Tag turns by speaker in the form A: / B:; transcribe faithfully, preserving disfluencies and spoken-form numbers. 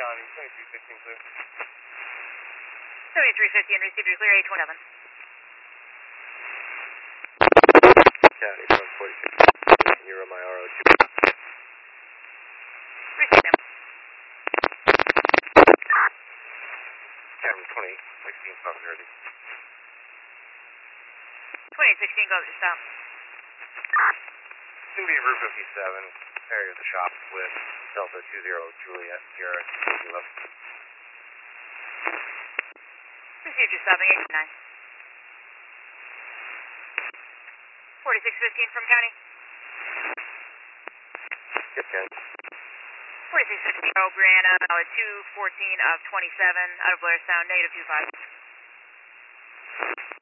A: County, twenty-three fifteen, clear.
B: seventy-three fifteen, received your clear, eight twenty-seven.
C: County, one forty-six, Euro my R O two.
B: Received him.
C: County, twenty sixteen, South Jersey.
B: twenty sixteen, go to stop.
C: Cindy, Route fifty-seven, area of the shop with Delta two zero, Juliet, Sierra, Kilo.
B: Received your stopping, eight nine. forty-six fifteen from County.
C: Yes, County.
B: forty-six fifteen, oh, Brianna, uh, two fourteen of twenty-seven, out of Blair Sound, negative two five.